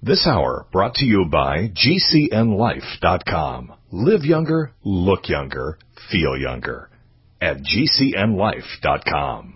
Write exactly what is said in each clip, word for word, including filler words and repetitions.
This hour brought to you by G C N life dot com. Live younger, look younger, feel younger at G C N life dot com.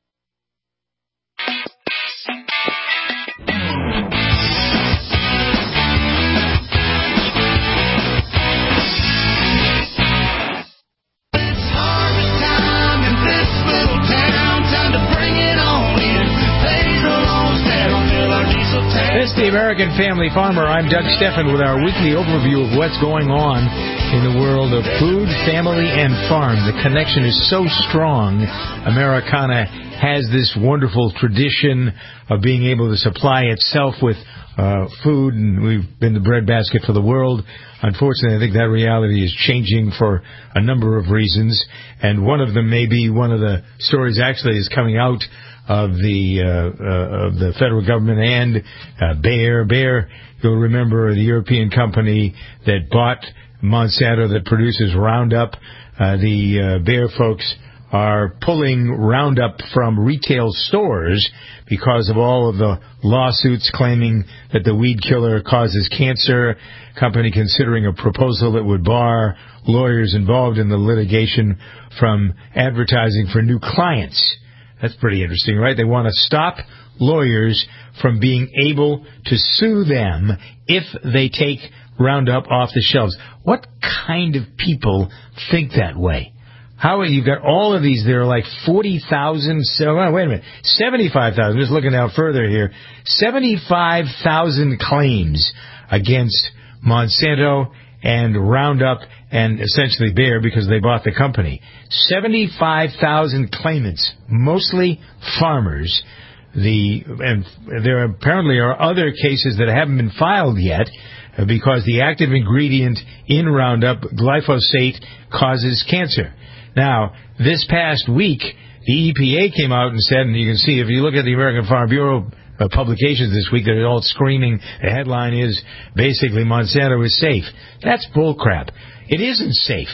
This is the American Family Farmer. I'm Doug Steffen with our weekly overview of what's going on in the world of food, family, and farm. The connection is so strong. Americana has this wonderful tradition of being able to supply itself with uh, food, and we've been the breadbasket for the world. Unfortunately, I think that reality is changing for a number of reasons, and one of them may be one of the stories actually is coming out of the uh, uh, of the federal government and uh, Bayer. Bayer, you'll remember, the European company that bought Monsanto that produces Roundup. Uh, the uh, Bayer folks are pulling Roundup from retail stores because of all of the lawsuits claiming that the weed killer causes cancer. Company considering a proposal that would bar lawyers involved in the litigation from advertising for new clients. That's pretty interesting, right? They want to stop lawyers from being able to sue them if they take Roundup off the shelves. What kind of people think that way? How you've got all of these? There are like forty thousand. So oh, wait a minute, seventy-five thousand. Just looking out further here, seventy-five thousand claims against Monsanto and Roundup and essentially Bayer because they bought the company. seventy-five thousand claimants, mostly farmers. The and there apparently are other cases that haven't been filed yet because the active ingredient in Roundup, glyphosate, causes cancer. Now, this past week, the E P A came out and said, and you can see if you look at the American Farm Bureau Uh, publications this week, they're all screaming. The headline is basically Monsanto is safe. That's bullcrap. It isn't safe.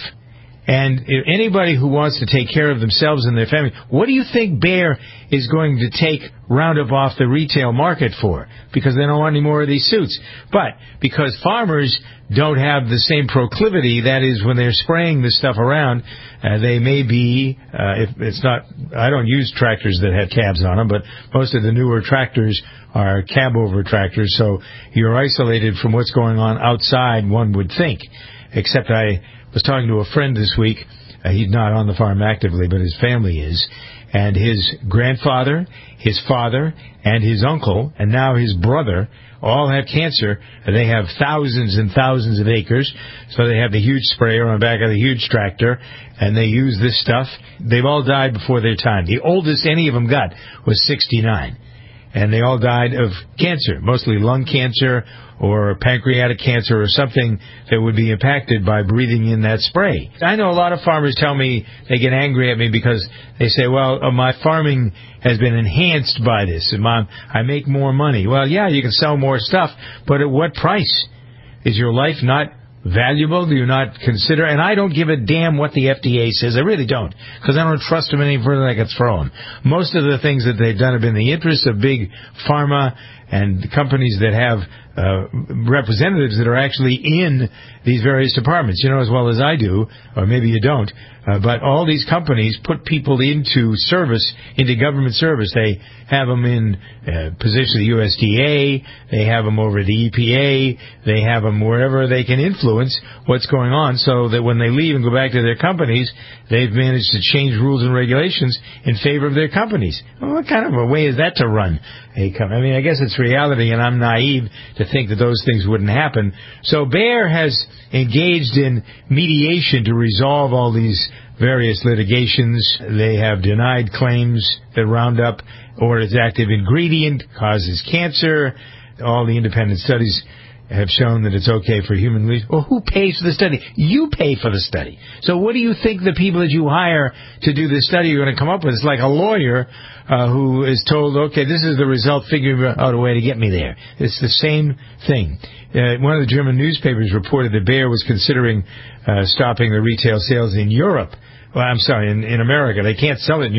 And if anybody who wants to take care of themselves and their family, what do you think Bayer is going to take Roundup off the retail market for? Because they don't want any more of these suits. But because farmers don't have the same proclivity, that is, when they're spraying this stuff around, uh, they may be, uh, if it's not, I don't use tractors that have cabs on them, but most of the newer tractors are cab-over tractors, so you're isolated from what's going on outside, one would think. Except I was talking to a friend this week. Uh, he's not on the farm actively, but his family is. And his grandfather, his father, and his uncle, and now his brother, all have cancer. They have thousands and thousands of acres, so they have the huge sprayer on the back of the huge tractor, and they use this stuff. They've all died before their time. The oldest any of them got was sixty-nine, and they all died of cancer, mostly lung cancer or pancreatic cancer or something that would be impacted by breathing in that spray. I know a lot of farmers tell me, they get angry at me because they say, well, uh, my farming has been enhanced by this, and Mom, I make more money. Well, yeah, you can sell more stuff, but at what price? Is your life not valuable? Do you not consider? And I don't give a damn what the F D A says. I really don't, because I don't trust them any further than I can throw them. Most of the things that they've done have been in the interest of big pharma and companies that have uh, representatives that are actually in these various departments, you know, as well as I do, or maybe you don't. Uh, but all these companies put people into service, into government service. They have them in uh, position of the U S D A. They have them over the E P A. They have them wherever they can influence what's going on, so that when they leave and go back to their companies, they've managed to change rules and regulations in favor of their companies. Well, what kind of a way is that to run a company? I mean, I guess it's reality, and I'm naive to think that those things wouldn't happen. So Bayer has engaged in mediation to resolve all these various litigations. They have denied claims that Roundup or its active ingredient causes cancer. All the independent studies have shown that it's okay for human use. Well, who pays for the study? You pay for the study. So what do you think the people that you hire to do this study are going to come up with? It's like a lawyer uh, who is told, okay, this is the result, figure out a way to get me there. It's the same thing. Uh, one of the German newspapers reported that Bayer was considering uh, stopping the retail sales in Europe. Well, I'm sorry, in, in America. They can't sell it in Europe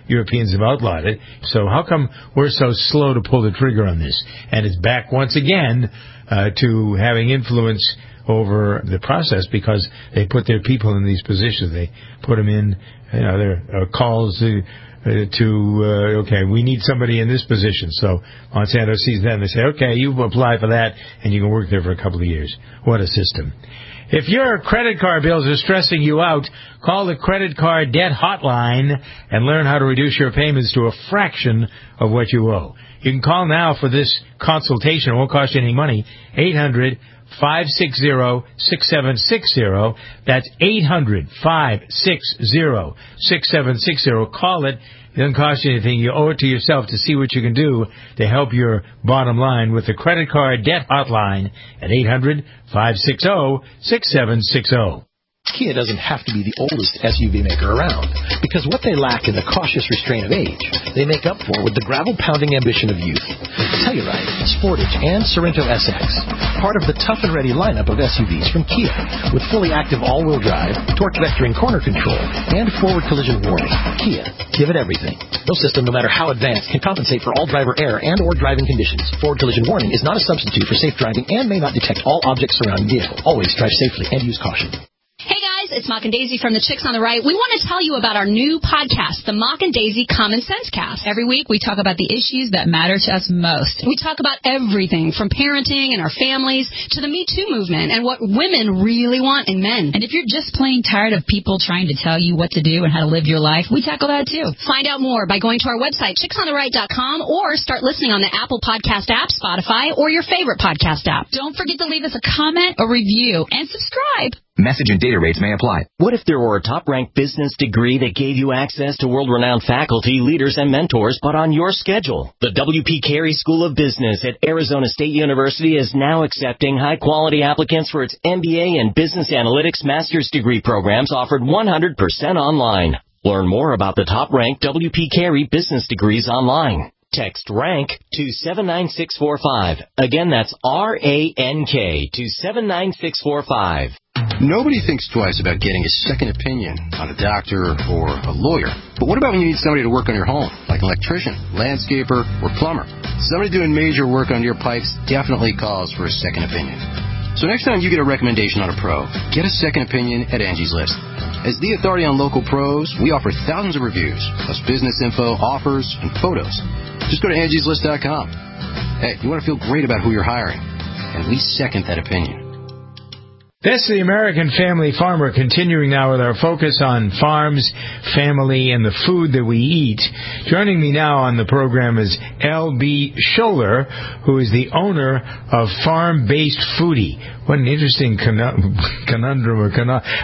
Europeans have outlawed it. So how come we're so slow to pull the trigger on this? And it's back once again uh, to having influence over the process because they put their people in these positions. They put them in, you know, their uh, calls to, uh, to uh, okay, we need somebody in this position. So Monsanto sees that and they say, okay, you apply for that and you can work there for a couple of years. What a system. If your credit card bills are stressing you out, call the Credit Card Debt Hotline and learn how to reduce your payments to a fraction of what you owe. You can call now for this consultation. It won't cost you any money. eight hundred, five six zero, six seven six zero. That's eight hundred, five six zero, six seven six zero. Call it. It doesn't cost you anything. You owe it to yourself to see what you can do to help your bottom line with the Credit Card Debt Hotline at eight hundred, five six zero, six seven six zero. Kia doesn't have to be the oldest S U V maker around, because what they lacked in the cautious restraint of age, they make up for with the gravel-pounding ambition of youth. Telluride, Sportage, and Sorento S X, part of the tough and ready lineup of S U Vs from Kia, with fully active all-wheel drive, torque vectoring corner control, and forward collision warning. Kia, give it everything. No system, no matter how advanced, can compensate for all driver error and or driving conditions. Forward collision warning is not a substitute for safe driving and may not detect all objects surrounding vehicle. Always drive safely and use caution. Hey guys, it's Mock and Daisy from the Chicks on the Right. We want to tell you about our new podcast, the Mock and Daisy Common Sense Cast. Every week we talk about the issues that matter to us most. We talk about everything from parenting and our families to the Me Too movement and what women really want in men. And if you're just plain tired of people trying to tell you what to do and how to live your life, we tackle that too. Find out more by going to our website, chicks on the right dot com, or start listening on the Apple Podcast app, Spotify, or your favorite podcast app. Don't forget to leave us a comment, a review, and subscribe. Message and data rates may apply. What if there were a top-ranked business degree that gave you access to world-renowned faculty, leaders, and mentors, but on your schedule? The W P Carey School of Business at Arizona State University is now accepting high-quality applicants for its M B A and Business Analytics master's degree programs offered one hundred percent online. Learn more about the top-ranked W P Carey business degrees online. Text RANK to seven nine six four five. Again, that's R A N K to seven nine six four five. Nobody thinks twice about getting a second opinion on a doctor or a lawyer. But what about when you need somebody to work on your home, like an electrician, landscaper, or plumber? Somebody doing major work on your pipes definitely calls for a second opinion. So next time you get a recommendation on a pro, get a second opinion at Angie's List. As the authority on local pros, we offer thousands of reviews, plus business info, offers, and photos. Just go to Angie's List dot com. Hey, you want to feel great about who you're hiring, and we second that opinion. That's the American Family Farmer, continuing now with our focus on farms, family, and the food that we eat. Joining me now on the program is L B Scholler, who is the owner of Farm-Based Foodie. What an interesting conundrum or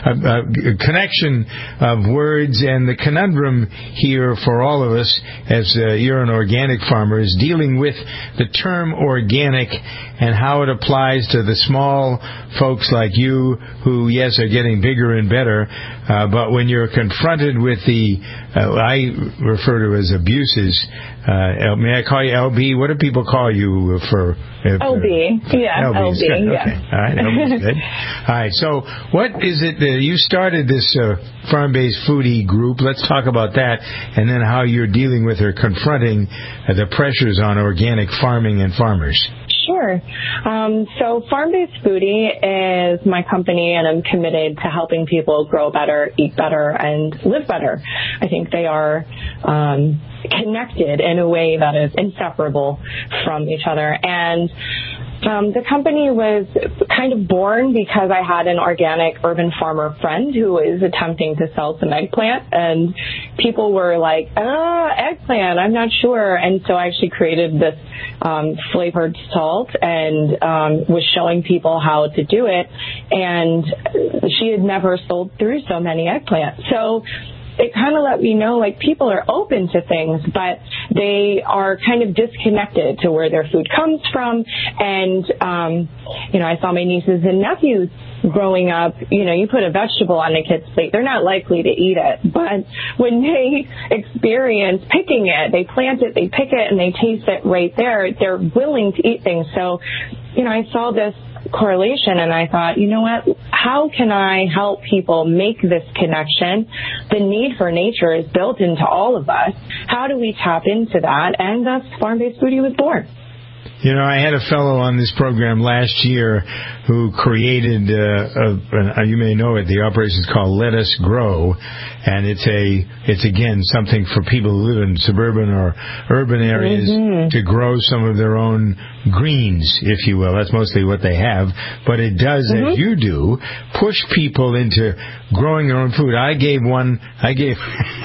connection of words, and the conundrum here for all of us, as uh, you're an organic farmer, is dealing with the term organic and how it applies to the small folks like you who, yes, are getting bigger and better, uh, but when you're confronted with the, uh, I refer to as abuses, uh, may I call you L B? What do people call you for? Uh, L B, yeah, L B, L B, yeah. Okay. All right, L B's good. All right, so what is it that you started this uh, farm-based foodie group? Let's talk about that, and then how you're dealing with or confronting uh, the pressures on organic farming and farmers. Sure. Um, so Farm-Based Foodie is my company, and I'm committed to helping people grow better, eat better, and live better. I think they are um, connected in a way that is inseparable from each other. And Um, the company was kind of born because I had an organic urban farmer friend who was attempting to sell some eggplant, and people were like, oh, eggplant, I'm not sure. And so I actually created this um, flavored salt and um, was showing people how to do it. And she had never sold through so many eggplants. So it kind of let me know, like, people are open to things, but they are kind of disconnected to where their food comes from. And, um, you know, I saw my nieces and nephews growing up. You know, you put a vegetable on a kid's plate, they're not likely to eat it. But when they experience picking it, they plant it, they pick it, and they taste it right there, they're willing to eat things. So, you know, I saw this correlation, and I thought, you know what, how can I help people make this connection? The need for nature is built into all of us. How do we tap into that? And thus Farm-Based Foodie was born. You know, I had a fellow on this program last year who created, uh, a, a, you may know it, the operation is called Let Us Grow, and it's a, it's again something for people who live in suburban or urban areas mm-hmm. to grow some of their own greens, if you will. That's mostly what they have, but it does, mm-hmm. as you do, push people into growing their own food. I gave one, I gave,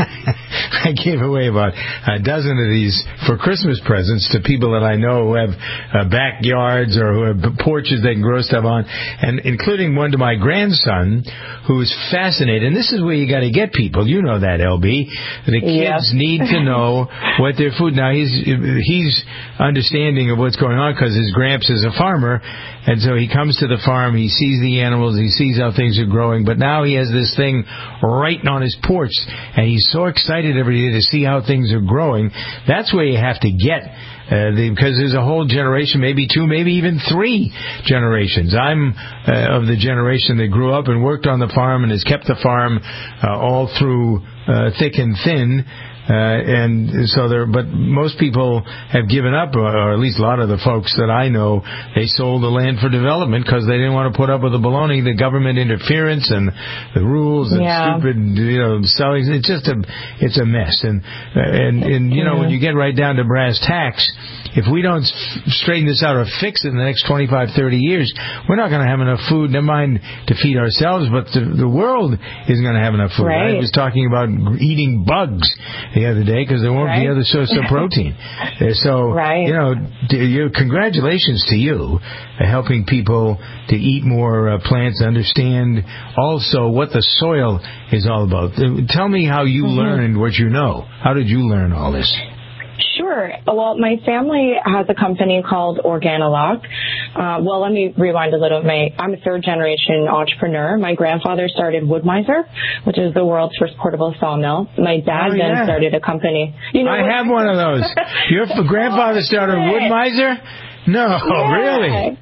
I gave away about a dozen of these for Christmas presents to people that I know who have uh, backyards or who have porches they can grow stuff on, and including one to my grandson who is fascinated. And this is where you got to get people. You know that, L B. The kids yeah. need to know what their food. Now he's he's understanding of what's going on because his gramps is a farmer, and so he comes to the farm. He sees the animals. He sees how things are growing. But now he has this thing right on his porch, and he's so excited every day to see how things are growing. That's where you have to get. Uh, the, because there's a whole generation, maybe two, maybe even three generations. I'm uh, of the generation that grew up and worked on the farm and has kept the farm uh, all through uh, thick and thin. Uh, and so there, but most people have given up, or at least a lot of the folks that I know, they sold the land for development because they didn't want to put up with the baloney, the government interference and the rules and yeah. stupid, you know, selling. It's just a, it's a mess. And, and, and, you know, when you get right down to brass tacks, if we don't straighten this out or fix it in the next twenty-five, thirty years, we're not going to have enough food, never mind to feed ourselves, but the, the world isn't going to have enough food. Right. I was talking about eating bugs the other day because there won't right. be other source of protein. Uh, so, right. you know, you, congratulations to you uh, helping people to eat more uh, plants, understand also what the soil is all about. Uh, tell me how you mm-hmm. learned what you know. How did you learn all this? Sure. Well, my family has a company called Organolock. Uh, well, let me rewind a little. My, I'm a third-generation entrepreneur. My grandfather started Wood-Mizer, which is the world's first portable sawmill. My dad oh, then yeah. started a company. You know I have one of those. Your grandfather started Wood-Mizer? No, yeah. really?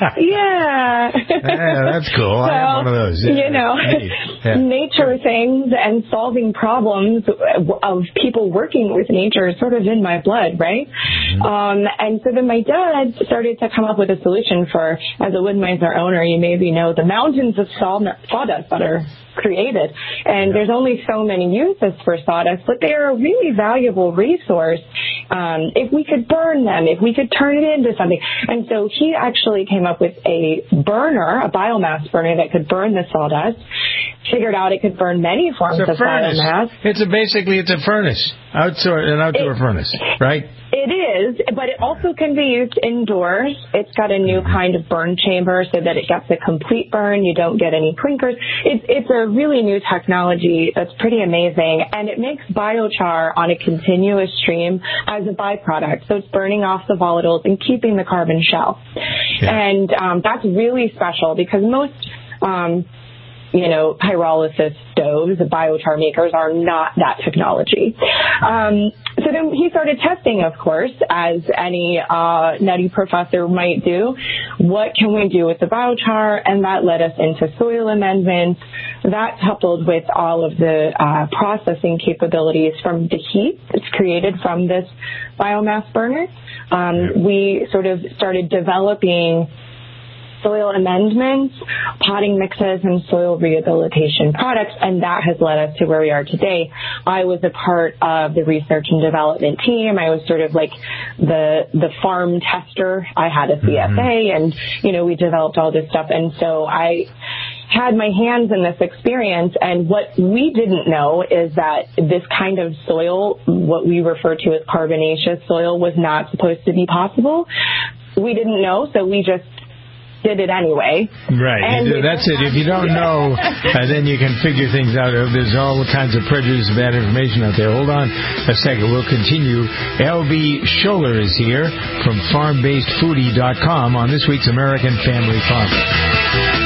yeah. yeah, that's cool. So, I have one of those. Yeah. You know, yeah. nature things and solving problems of people working with nature is sort of in my blood, right? Mm-hmm. Um, and so then my dad started to come up with a solution for, as a Wood-Mizer owner, you maybe know the mountains of sawdust that are created. And yeah. there's only so many uses for sawdust, but they are a really valuable resource um, if we could burn them, if we could turn it into something. And so he actually came up with a burner, a biomass burner that could burn the sawdust, figured out it could burn many forms it's a of furnace. biomass. It's a, basically, it's a furnace, outdoor, an outdoor it, furnace, right? It is, but it also can be used indoors. It's got a new kind of burn chamber so that it gets a complete burn. You don't get any clinkers. It's, it's a really new technology that's pretty amazing, and it makes biochar on a continuous stream as a byproduct. So it's burning off the volatiles and keeping the carbon shell. Yeah. And um, that's really special because most um, you know, pyrolysis stoves, the biochar makers, are not that technology. Um, so then he started testing, of course, as any uh, nutty professor might do. What can we do with the biochar? And that led us into soil amendments. That coupled with all of the uh, processing capabilities from the heat that's created from this biomass burner. Um, we sort of started developing soil amendments, potting mixes, and soil rehabilitation products, and that has led us to where we are today. I was a part of the research and development team. I was sort of like the the farm tester. I had a C S A, mm-hmm. and, you know, we developed all this stuff, and so I had my hands in this experience, and what we didn't know is that this kind of soil, what we refer to as carbonaceous soil, was not supposed to be possible. We didn't know, so we just did it anyway. Right. And that's it. If you don't know, uh, then you can figure things out. There's all kinds of prejudice, bad information out there. Hold on a second. We'll continue. L B Scholler is here from farm based foodie dot com on this week's American Family Farmer.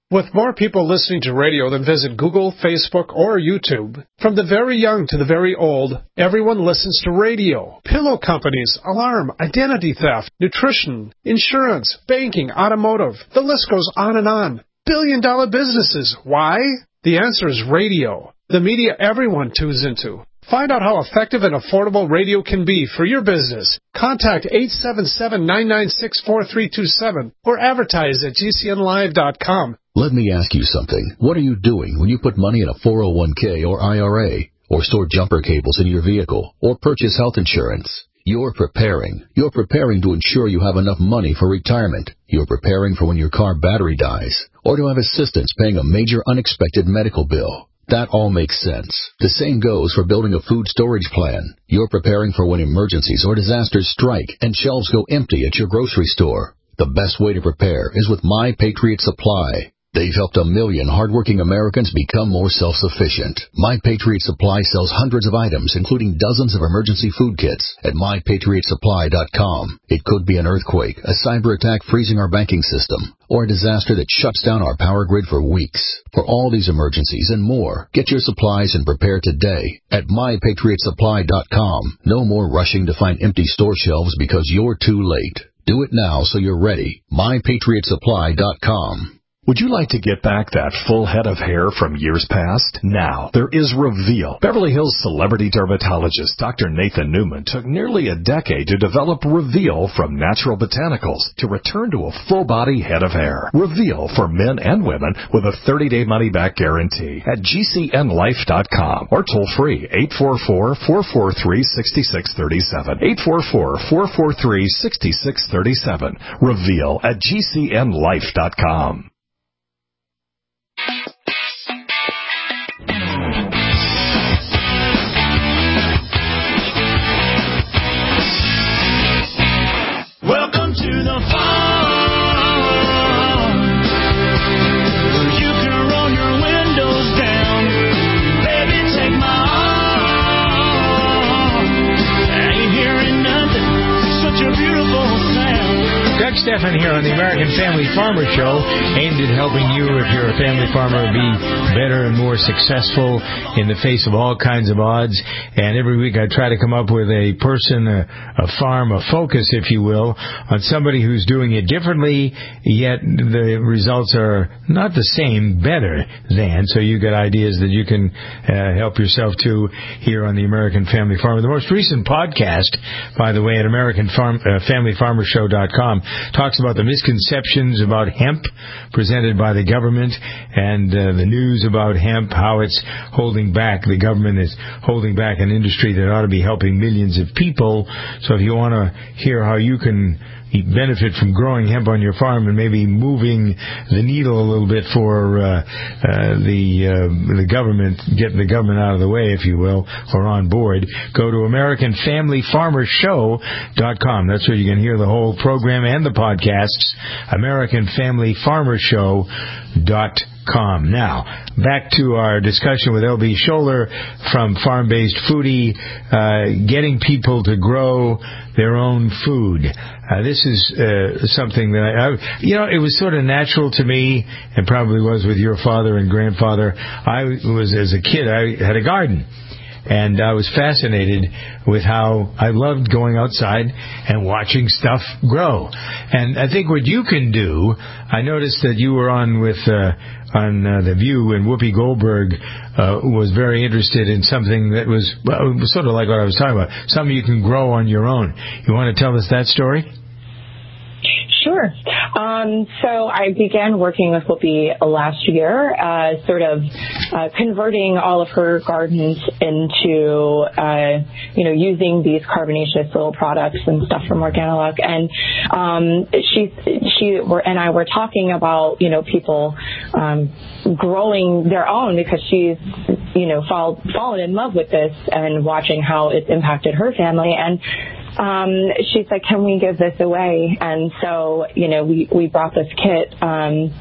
With more people listening to radio than visit Google, Facebook, or YouTube, from the very young to the very old, everyone listens to radio. Pillow companies, alarm, identity theft, nutrition, insurance, banking, automotive. The list goes on and on. Billion dollar businesses. Why? The answer is radio. The media everyone tunes into. Find out how effective and affordable radio can be for your business. Contact eight seven seven, nine nine six, four three two seven or advertise at G C N live dot com. Let me ask you something. What are you doing when you put money in a four oh one k or I R A, or store jumper cables in your vehicle, or purchase health insurance? You're preparing. You're preparing to ensure you have enough money for retirement. You're preparing for when your car battery dies, or to have assistance paying a major unexpected medical bill. That all makes sense. The same goes for building a food storage plan. You're preparing for when emergencies or disasters strike and shelves go empty at your grocery store. The best way to prepare is with My Patriot Supply. They've helped a million hardworking Americans become more self-sufficient. My Patriot Supply sells hundreds of items, including dozens of emergency food kits, at my patriot supply dot com. It could be an earthquake, a cyber attack freezing our banking system, or a disaster that shuts down our power grid for weeks. For all these emergencies and more, get your supplies and prepare today at my patriot supply dot com. No more rushing to find empty store shelves because you're too late. Do it now so you're ready. my patriot supply dot com. Would you like to get back that full head of hair from years past? Now, there is Reveal. Beverly Hills celebrity dermatologist Doctor Nathan Newman took nearly a decade to develop Reveal from natural botanicals to return to a full-body head of hair. Reveal for men and women with a thirty-day money-back guarantee at G C N life dot com or toll-free eight four four, four four three, six six three seven. eight four four, four four three, six six three seven. Reveal at G C N life dot com. Welcome to the farm, where you can roll your windows down. Baby, take my arm. I ain't hearing nothing, such a beautiful sound. Doug Stephan here on the American Family Farmer Show, aimed at helping you, if you're a family farmer, be better and more successful in the face of all kinds of odds. And every week I try to come up with a person, a, a farm, a focus, if you will, on somebody who's doing it differently, yet the results are not the same, better than. So you get ideas that you can uh, help yourself to here on the American Family Farmer. The most recent podcast, by the way, at American Farm, uh, Family Farmer Show dot com, talks about the misconceptions about hemp presented by the government and uh, the news about hemp, how it's holding back. The government is holding back an industry that ought to be helping millions of people. So if you want to hear how you can benefit from growing hemp on your farm and maybe moving the needle a little bit for uh, uh, the uh, the government, getting the government out of the way, if you will, or on board, go to American Family Farmer Show dot com. That's where you can hear the whole program and the podcasts. American Family Farmer Show dot com. Now, back to our discussion with L B Scholler from Farm-Based Foodie, uh, getting people to grow their own food. Uh, this is uh, something that, I, I, you know, it was sort of natural to me, and probably was with your father and grandfather. I was, as a kid, I had a garden. And I was fascinated with how I loved going outside and watching stuff grow. And I think what you can do, I noticed that you were on with uh, on uh, The View, and Whoopi Goldberg uh, was very interested in something that was, well, it was sort of like what I was talking about, something you can grow on your own. You want to tell us that story? Sure. Um, so I began working with Whoopi last year, uh, sort of uh, converting all of her gardens into, uh, you know, using these carbonaceous soil products and stuff from Organilock. And um, she, she were, and I were talking about, you know, people um, growing their own, because she's, you know, fall, fallen in love with this and watching how it's impacted her family. And um, she said, can we give this away? And so, you know, we, we brought this kit um,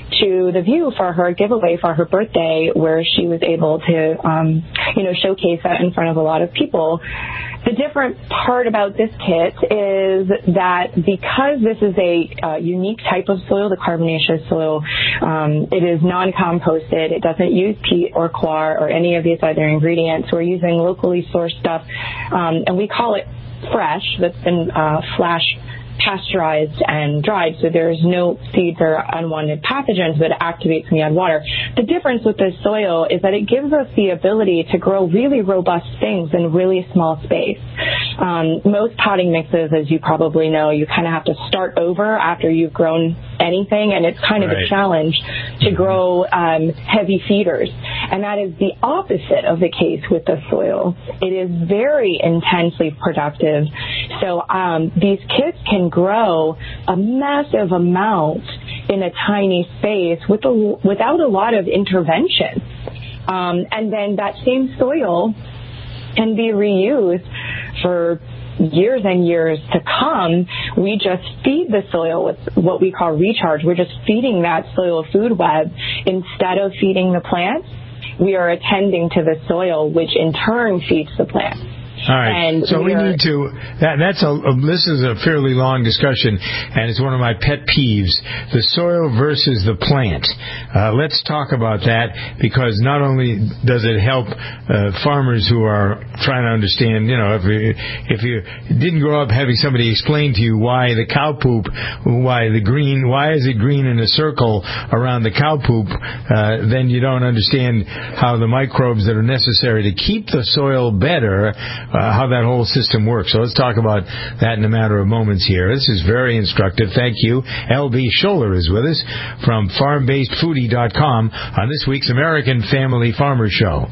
to The View for her giveaway for her birthday, where she was able to, um, you know, showcase that in front of a lot of people. The different part about this kit is that because this is a uh, unique type of soil, the carbonaceous soil, um, it is non-composted. It doesn't use peat or coir or any of these other ingredients. We're using locally sourced stuff, um, and we call it fresh. That's been uh, flash pasteurized and dried, so there's no seeds or unwanted pathogens that activates when you add water. The difference with this soil is that it gives us the ability to grow really robust things in really small space. Um, most potting mixes, as you probably know, you kind of have to start over after you've grown anything, and it's kind of right. a challenge to grow um, heavy feeders. And that is the opposite of the case with the soil. It is very intensely productive. So um, these kits can grow a massive amount in a tiny space with a, without a lot of intervention. Um, and then that same soil can be reused for years and years to come. We just feed the soil with what we call recharge. We're just feeding that soil food web instead of feeding the plants. We are attending to the soil, which in turn feeds the plants. All right. And so we are, need to. That, that's a. This is a fairly long discussion, and it's one of my pet peeves: the soil versus the plant. Uh, let's talk about that, because not only does it help uh, farmers who are trying to understand. You know, if you, if you didn't grow up having somebody explain to you why the cow poop, why the green, why is it green in a circle around the cow poop, uh, then you don't understand how the microbes that are necessary to keep the soil better. Uh, how that whole system works. So let's talk about that in a matter of moments here. This is very instructive. Thank you. L B Scholler is with us from farm based foodie dot com on this week's American Family Farmer Show.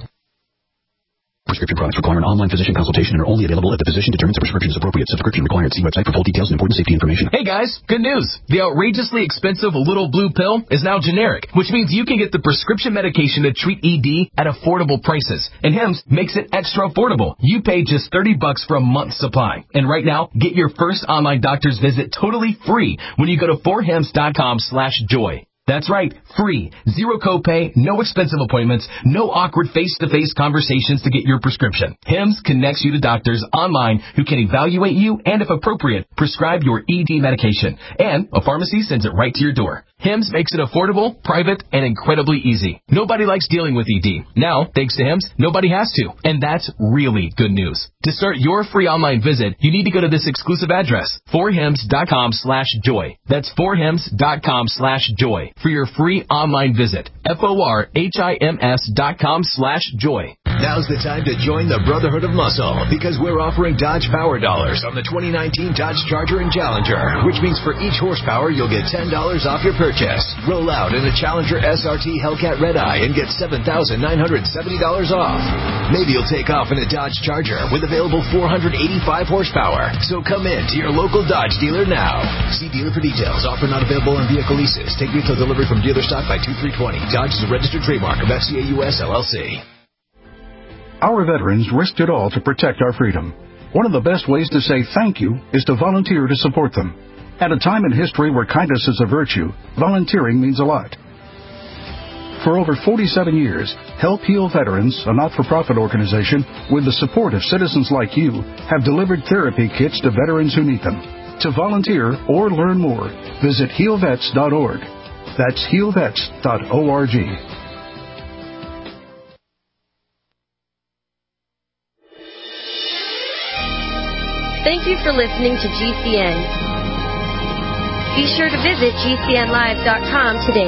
Prescription products require an online physician consultation and are only available if the physician determines the prescription is appropriate. Subscription required. See website for full details and important safety information. Hey guys, good news. The outrageously expensive Little Blue Pill is now generic, which means you can get the prescription medication to treat E D at affordable prices. And Hims makes it extra affordable. You pay just thirty bucks for a month's supply. And right now, get your first online doctor's visit totally free when you go to four hims dot com slash joy. That's right, free, zero copay, no expensive appointments, no awkward face-to-face conversations to get your prescription. Hims connects you to doctors online who can evaluate you and, if appropriate, prescribe your E D medication. And a pharmacy sends it right to your door. Hims makes it affordable, private, and incredibly easy. Nobody likes dealing with E D. Now, thanks to Hims, nobody has to. And that's really good news. To start your free online visit, you need to go to this exclusive address, four hims dot com slash joy. That's four hims dot com slash joy for your free online visit. F O R H I M S dot com slash joy. Now's the time to join the Brotherhood of Muscle, because we're offering Dodge Power Dollars on the twenty nineteen Dodge Charger and Challenger, which means for each horsepower, you'll get ten dollars off your purchase. Roll out in a Challenger S R T Hellcat Red Eye and get seven thousand nine hundred seventy dollars off. Maybe you'll take off in a Dodge Charger with available four hundred eighty-five horsepower. So come in to your local Dodge dealer now. See dealer for details. Offer not available on vehicle leases. Take retail delivery from dealer stock by two three twenty. Dodge is a registered trademark of F C A U S L L C. Our veterans risked it all to protect our freedom. One of the best ways to say thank you is to volunteer to support them. At a time in history where kindness is a virtue, volunteering means a lot. For over forty-seven years, Help Heal Veterans, a not-for-profit organization with the support of citizens like you, have delivered therapy kits to veterans who need them. To volunteer or learn more, visit heal vets dot org. That's heal vets dot org. Thank you for listening to G C N. Be sure to visit G C N live dot com today.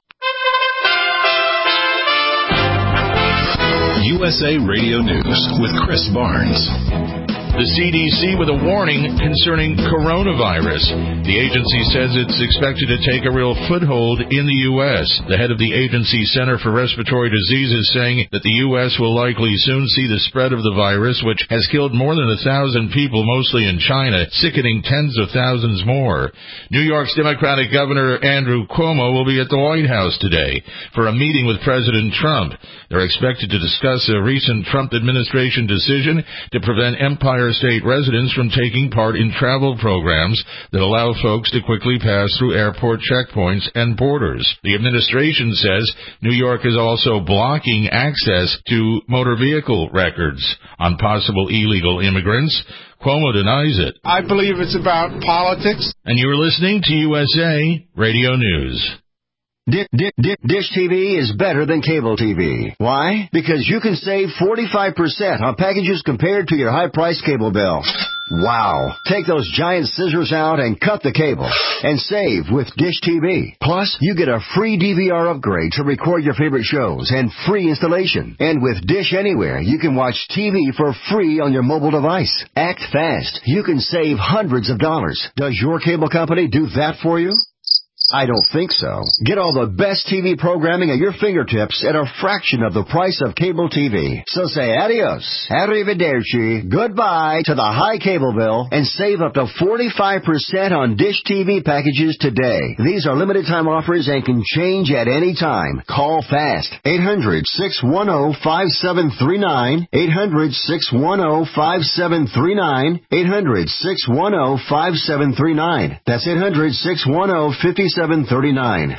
U S A Radio News with Chris Barnes. The C D C with a warning concerning coronavirus. The agency says it's expected to take a real foothold in the U S. The head of the agency's Center for Respiratory Diseases saying that the U S will likely soon see the spread of the virus, which has killed more than a thousand people, mostly in China, sickening tens of thousands more. New York's Democratic Governor Andrew Cuomo will be at the White House today for a meeting with President Trump. They're expected to discuss a recent Trump administration decision to prevent Empire deter state residents from taking part in travel programs that allow folks to quickly pass through airport checkpoints and borders. The administration says New York is also blocking access to motor vehicle records on possible illegal immigrants. Cuomo denies it. I believe it's about politics. And you are listening to U S A Radio News. Dish, Dish, Dish T V is better than cable T V. Why? Because you can save forty-five percent on packages compared to your high-priced cable bill. Wow. Take those giant scissors out and cut the cable and save with Dish T V. Plus, you get a free D V R upgrade to record your favorite shows and free installation. And with Dish Anywhere, you can watch T V for free on your mobile device. Act fast. You can save hundreds of dollars. Does your cable company do that for you? I don't think so. Get all the best T V programming at your fingertips at a fraction of the price of cable T V. So say adios, arrivederci, goodbye to the high cable bill and save up to forty-five percent on Dish T V packages today. These are limited time offers and can change at any time. Call fast. eight hundred, six one zero, five seven three nine. eight hundred, six one zero, five seven three nine. eight hundred, six one zero, five seven three nine. That's eight hundred, six one zero, five seven three nine.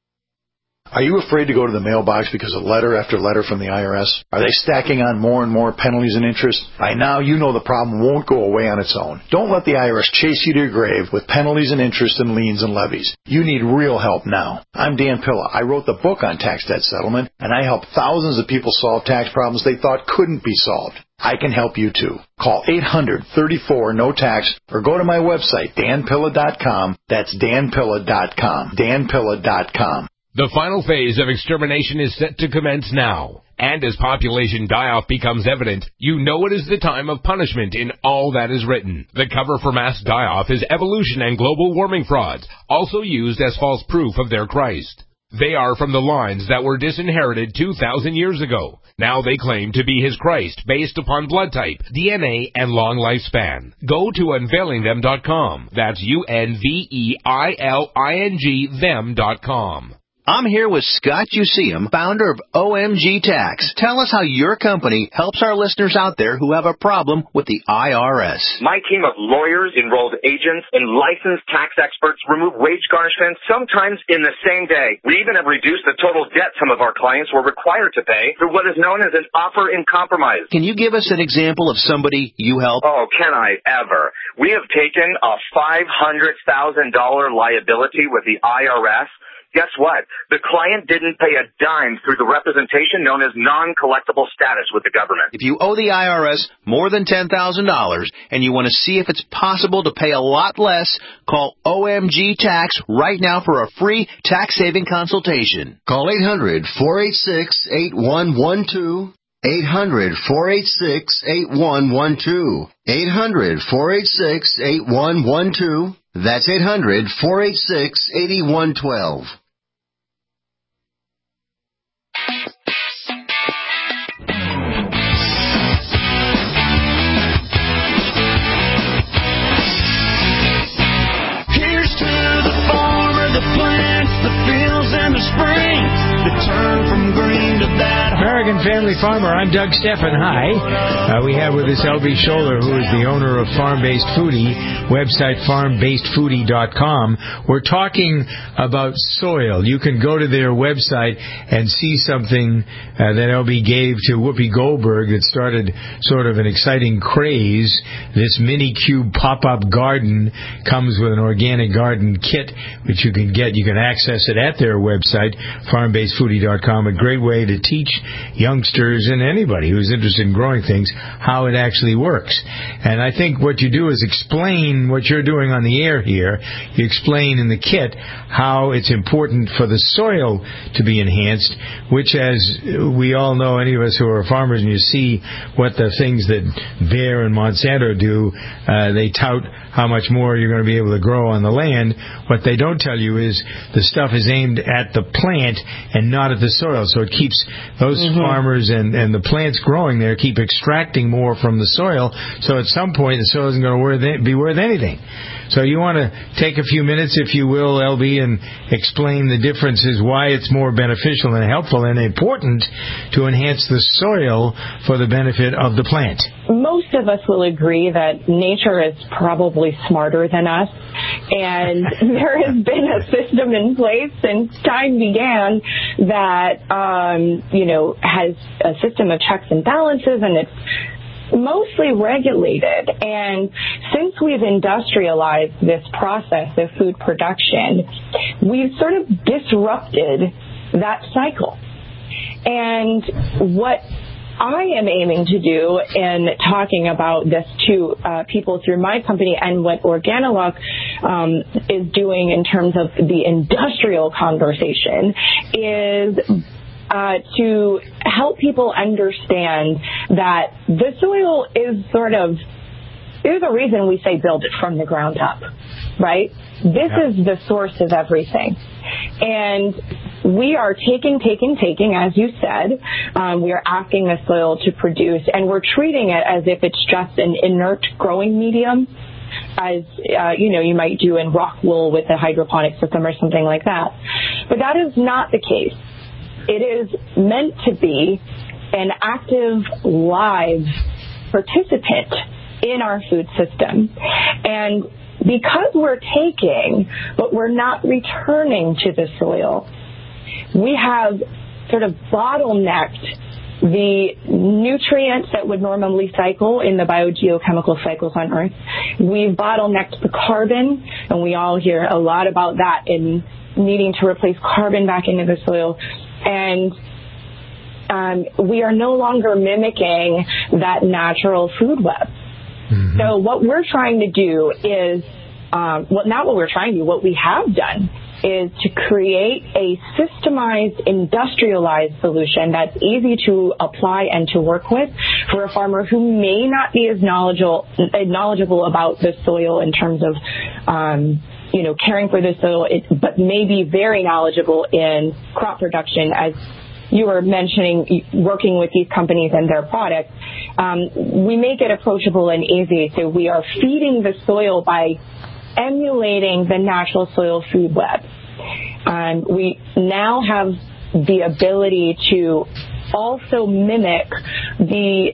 Are you afraid to go to the mailbox because of letter after letter from the I R S? Are they stacking on more and more penalties and interest? By now, you know the problem won't go away on its own. Don't let the I R S chase you to your grave with penalties and interest and liens and levies. You need real help now. I'm Dan Pilla. I wrote the book on tax debt settlement, and I help thousands of people solve tax problems they thought couldn't be solved. I can help you too. Call eight hundred, thirty-four, no tax or go to my website, dan pilla dot com. That's dan pilla dot com. dan pilla dot com. The final phase of extermination is set to commence now. And as population die-off becomes evident, you know it is the time of punishment in all that is written. The cover for mass die-off is evolution and global warming frauds, also used as false proof of their Christ. They are from the lines that were disinherited two thousand years ago. Now they claim to be his Christ based upon blood type, D N A, and long lifespan. Go to unveiling them dot com. That's U N V E I L I N G them dot com. I'm here with Scott Useum, founder of O M G Tax. Tell us how your company helps our listeners out there who have a problem with the I R S. My team of lawyers, enrolled agents, and licensed tax experts remove wage garnishments sometimes in the same day. We even have reduced the total debt some of our clients were required to pay through what is known as an offer in compromise. Can you give us an example of somebody you help? Oh, can I ever? We have taken a five hundred thousand dollars liability with the I R S. Guess what? The client didn't pay a dime through the representation known as non-collectible status with the government. If you owe the I R S more than ten thousand dollars and you want to see if it's possible to pay a lot less, call O M G Tax right now for a free tax-saving consultation. Call eight hundred, four eight six, eight one one two. eight hundred, four eight six, eight one one two. eight hundred, four eight six, eight one one two. That's eight hundred, four eight six, eight one one two. Here's to the farmer, the plants, the fields, and the springs that turn from green to that. American Family Farmer, I'm Doug Steffen. Hi. Uh, we have with us L B Scholler, who is the owner of Farm-Based Foodie, website farm based foodie dot com. We're talking about soil. You can go to their website and see something uh, that L B gave to Whoopi Goldberg that started sort of an exciting craze. This mini cube pop-up garden comes with an organic garden kit, which you can get. You can access it at their website, farm based foodie dot com. A great way to teach youngsters and anybody who's interested in growing things how it actually works. And I think what you do is explain what you're doing on the air here. You explain in the kit how it's important for the soil to be enhanced, which, as we all know, any of us who are farmers, and you see what the things that Bayer and Monsanto do, uh, they tout how much more you're going to be able to grow on the land. What they don't tell you is the stuff is aimed at the plant and not at the soil, so it keeps those mm-hmm. farmers and, and the plants growing there keep extracting more from the soil, so at some point the soil isn't going to be worth anything. So you want to take a few minutes, if you will, L B, and explain the differences, why it's more beneficial and helpful and important to enhance the soil for the benefit of the plant. Most of us will agree that nature is probably smarter than us, and there has been a system in place since time began that, um, you know, has a system of checks and balances, and it's mostly regulated. And since we've industrialized this process of food production, we've sort of disrupted that cycle. And what I am aiming to do in talking about this to uh, people through my company, and what Organolog um, is doing in terms of the industrial conversation, is Uh, to help people understand that the soil is sort of, there's a reason we say build it from the ground up, right? This yeah. is the source of everything. And we are taking, taking, taking, as you said. Um, we are asking the soil to produce, and we're treating it as if it's just an inert growing medium, as, uh, you know, you might do in rock wool with a hydroponic system or something like that. But that is not the case. It is meant to be an active, live participant in our food system. And because we're taking, but we're not returning to the soil, we have sort of bottlenecked the nutrients that would normally cycle in the biogeochemical cycles on Earth. We've bottlenecked the carbon, and we all hear a lot about that in needing to replace carbon back into the soil. And um, we are no longer mimicking that natural food web. Mm-hmm. So what we're trying to do is, um, well, not what we're trying to do, what we have done is to create a systemized, industrialized solution that's easy to apply and to work with for a farmer who may not be as knowledgeable, knowledgeable about the soil in terms of um you know, caring for the soil, it, but may be very knowledgeable in crop production, as you were mentioning, working with these companies and their products. Um, we make it approachable and easy, so we are feeding the soil by emulating the natural soil food web. Um, we now have the ability to also mimic the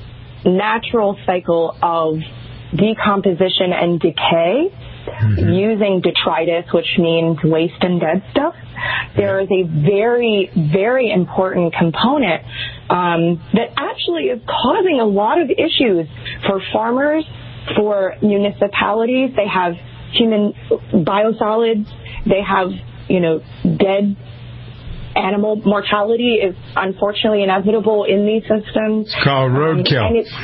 natural cycle of decomposition and decay, mm-hmm. using detritus, which means waste and dead stuff. There is a very, very important component um, that actually is causing a lot of issues for farmers, for municipalities. They have human biosolids. They have, you know, dead animal mortality is unfortunately inevitable in these systems. It's called roadkill. Um, and it's,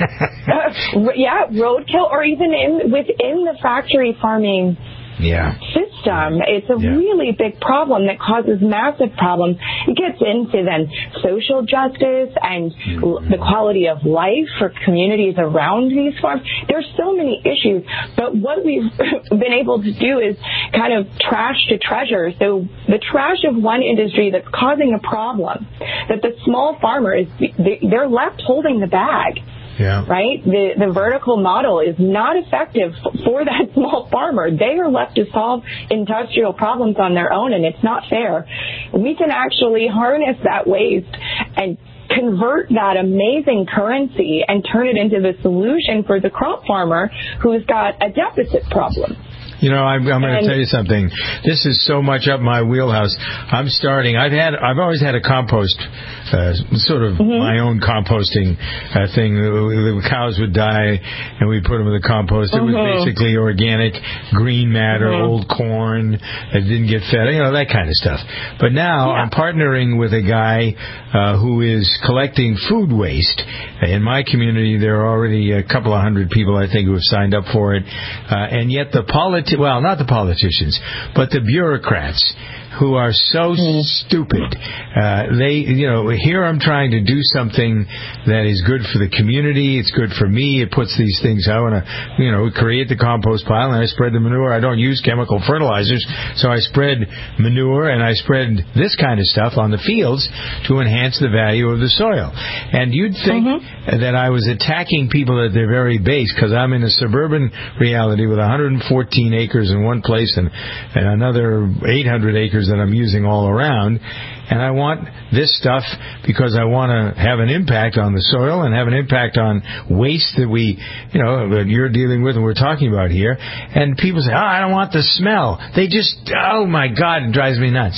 uh, yeah, roadkill, or even in within the factory farming yeah. system. It's a yeah. really big problem that causes massive problems. It gets into then social justice and mm-hmm. the quality of life for communities around these farms. There's so many issues, but what we've been able to do is kind of trash to treasure. So the trash of one industry that's causing a problem, that the small farmer is, they're left holding the bag. Yeah. Right? The the vertical model is not effective for that small farmer. They are left to solve industrial problems on their own, and it's not fair. We can actually harness that waste and convert that amazing currency and turn it into the solution for the crop farmer who's got a deficit problem. You know, I'm, I'm going to tell you something. This is so much up my wheelhouse. I'm starting. I've had. I've always had a compost, uh, sort of mm-hmm. my own composting uh, thing. The, the cows would die, and we put them in the compost. It mm-hmm. was basically organic green matter, mm-hmm. old corn that didn't get fed. You know, that kind of stuff. But now yeah. I'm partnering with a guy uh, who is collecting food waste. In my community, there are already a couple of hundred people, I think, who have signed up for it, uh, and yet the politi- well, not the politicians, but the bureaucrats who are so stupid. Uh, they, you know, here I'm trying to do something that is good for the community. It's good for me. It puts these things, I want to, you know, create the compost pile, and I spread the manure. I don't use chemical fertilizers, so I spread manure and I spread this kind of stuff on the fields to enhance the value of the soil. And you'd think mm-hmm. that I was attacking people at their very base, because I'm in a suburban reality with one hundred fourteen acres in one place and, and another eight hundred acres that I'm using all around. And I want this stuff because I want to have an impact on the soil and have an impact on waste that we, you know, that you're dealing with and we're talking about here. And people say, oh, I don't want the smell. They just, oh, my God, it drives me nuts.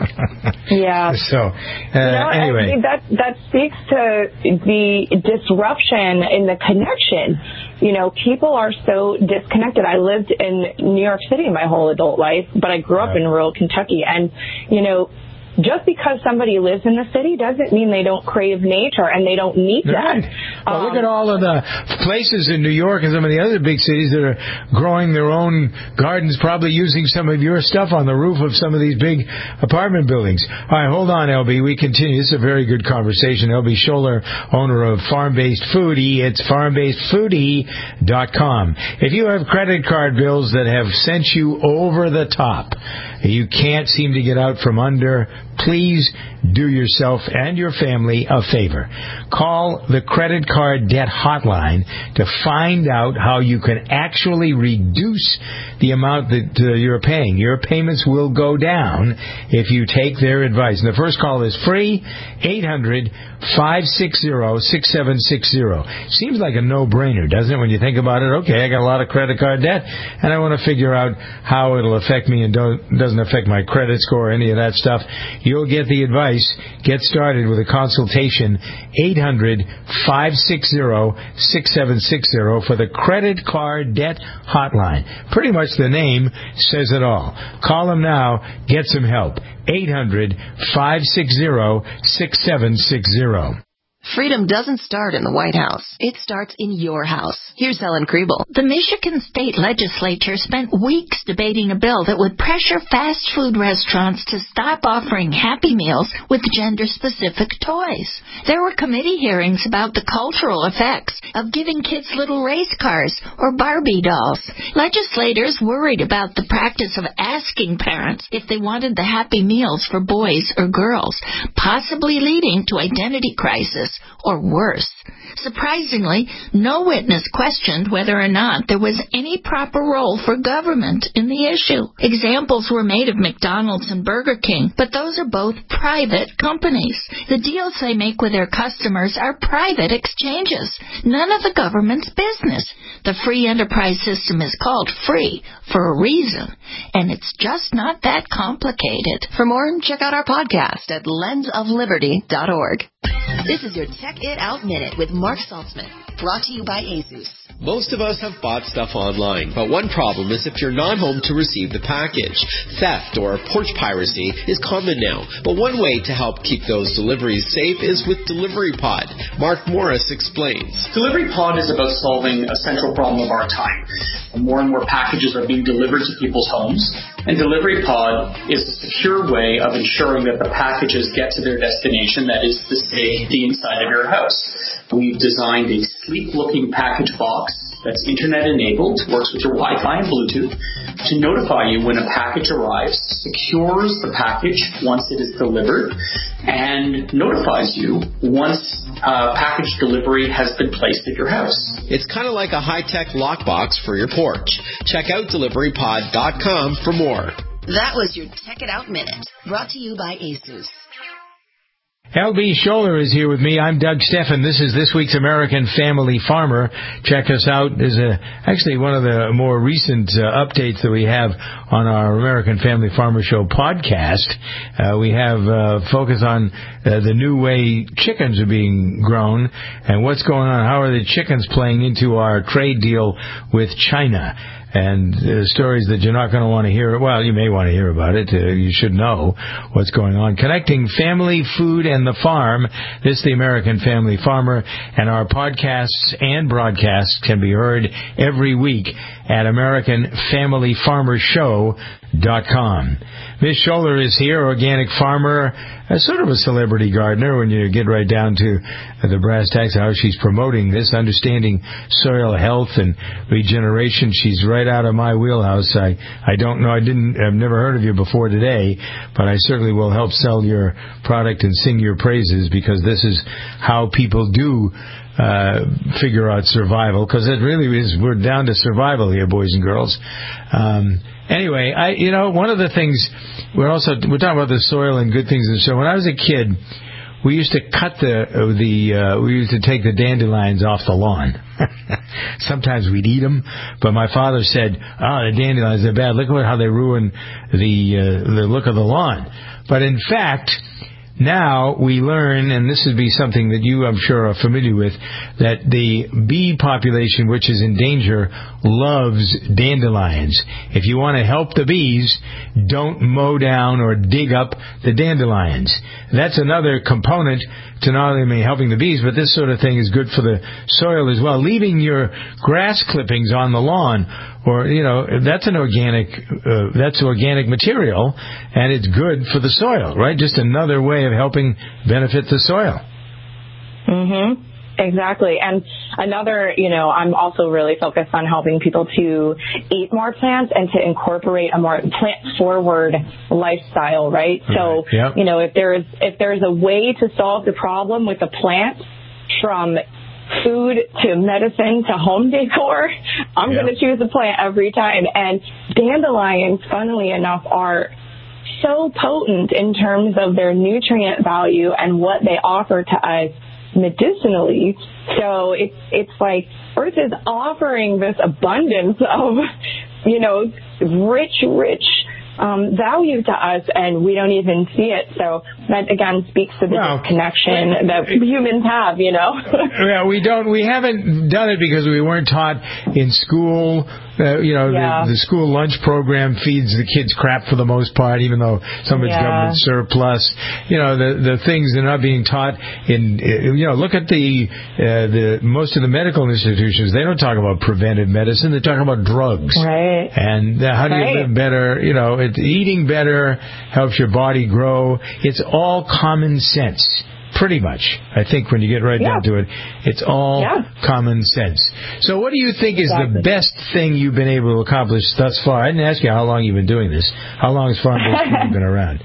Yeah. So, uh, you know, anyway. That, that speaks to the disruption in the connection. You know, people are so disconnected. I lived in New York City my whole adult life, but I grew up in rural Kentucky. And, you know, just because somebody lives in the city doesn't mean they don't crave nature, and they don't need that. Right. Well, um, look at all of the places in New York and some of the other big cities that are growing their own gardens, probably using some of your stuff on the roof of some of these big apartment buildings. All right, hold on, L B. We continue. This is a very good conversation. L B Scholler, owner of Farm-Based Foodie. It's farm based foodie dot com. If you have credit card bills that have sent you over the top, you can't seem to get out from under, please do yourself and your family a favor. Call the credit card debt hotline to find out how you can actually reduce the amount that uh, you're paying. Your payments will go down if you take their advice. And the first call is free, eight hundred, five six zero, six seven six zero. Seems like a no-brainer, doesn't it, when you think about it? Okay, I got a lot of credit card debt, and I want to figure out how it'll affect me and don't, doesn't affect my credit score or any of that stuff. You'll get the advice. Get started with a consultation, eight hundred, five six zero, six seven six zero for the credit card debt hotline. Pretty much the name says it all. Call them now. Get some help. eight hundred, five six zero, six seven six zero. Freedom doesn't start in the White House. It starts in your house. Here's Helen Kriebel. The Michigan State Legislature spent weeks debating a bill that would pressure fast food restaurants to stop offering Happy Meals with gender-specific toys. There were committee hearings about the cultural effects of giving kids little race cars or Barbie dolls. Legislators worried about the practice of asking parents if they wanted the Happy Meals for boys or girls, possibly leading to identity crisis or worse. Surprisingly, no witness questioned whether or not there was any proper role for government in the issue. Examples were made of McDonald's and Burger King, but those are both private companies. The deals they make with their customers are private exchanges, none of the government's business. The free enterprise system is called free for a reason, and it's just not that complicated. For more, check out our podcast at lens of liberty dot org. This is your Tech It Out Minute with Mark Saltzman, brought to you by ASUS. Most of us have bought stuff online, but one problem is if you're not home to receive the package. Theft or porch piracy is common now, but one way to help keep those deliveries safe is with DeliveryPod. Mark Morris explains. DeliveryPod is about solving a central problem of our time. More and more packages are being delivered to people's homes, and DeliveryPod is a secure way of ensuring that the packages get to their destination, that is to say, the inside of your house. We've designed a sleek-looking package box that's internet-enabled, works with your Wi-Fi and Bluetooth, to notify you when a package arrives, secures the package once it is delivered, and notifies you once uh, package delivery has been placed at your house. It's kind of like a high-tech lockbox for your porch. Check out delivery pod dot com for more. That was your Tech It Out Minute, brought to you by ASUS. L B Scholler is here with me. I'm Doug Steffen. This is this week's American Family Farmer. Check us out. There's a, actually one of the more recent uh, updates that we have on our American Family Farmer Show podcast. Uh, we have uh, focus on uh, the new way chickens are being grown and what's going on. How are the chickens playing into our trade deal with China? and uh, stories that you're not going to want to hear. Well, you may want to hear about it. Uh, you should know what's going on. Connecting family, food, and the farm. This is the American Family Farmer, and our podcasts and broadcasts can be heard every week at American Family Farmer Show dot com. Miss Scholler is here, organic farmer, a sort of a celebrity gardener when you get right down to the brass tacks, how she's promoting this, understanding soil health and regeneration. She's right out of my wheelhouse. I, I don't know, I didn't, I've never heard of you before today, but I certainly will help sell your product and sing your praises, because this is how people do uh, figure out survival, because it really is, we're down to survival here, boys and girls. Um, Anyway, I you know one of the things we're also we're talking about the soil and good things, and so when I was a kid, we used to cut the the uh, we used to take the dandelions off the lawn. Sometimes we'd eat them, but my father said, "Oh, the dandelions are bad. Look at how they ruin the uh, the look of the lawn." But in fact, now we learn, and this would be something that you, I'm sure, are familiar with, that the bee population, which is in danger, loves dandelions. If you want to help the bees, don't mow down or dig up the dandelions. That's another component to not only helping the bees, but this sort of thing is good for the soil as well. Leaving your grass clippings on the lawn, or, you know, that's an organic, uh, that's organic material, and it's good for the soil, right? Just another way of helping benefit the soil. Mm-hmm. Exactly. And another, you know, I'm also really focused on helping people to eat more plants and to incorporate a more plant-forward lifestyle, right? All so, right. Yep. you know, if there's if there's a way to solve the problem with the plant, from food to medicine to home decor, I'm Yep. going to choose a plant every time. And dandelions, funnily enough, are so potent in terms of their nutrient value and what they offer to us medicinally. So it's it's like Earth is offering this abundance of, you know, rich, rich um, value to us, and we don't even see it. So that again speaks to the well, disconnection that humans have, you know. Yeah, we don't. We haven't done it because we weren't taught in school. Uh, you know, Yeah. the, the school lunch program feeds the kids crap for the most part, even though some of it's Yeah. government surplus. You know, the the things they're not being taught in. Uh, you know, look at the uh, the most of the medical institutions. They don't talk about preventive medicine. They talk about drugs. Right. And uh, how do Right. you live better? You know, it, eating better helps your body grow. It's all common sense. Pretty much. I think when you get right Yeah. down to it, it's all Yeah. common sense. So what do you think is Exactly. the best thing you've been able to accomplish thus far? I didn't ask you how long you've been doing this. How long has Farm-Based Foodie been around?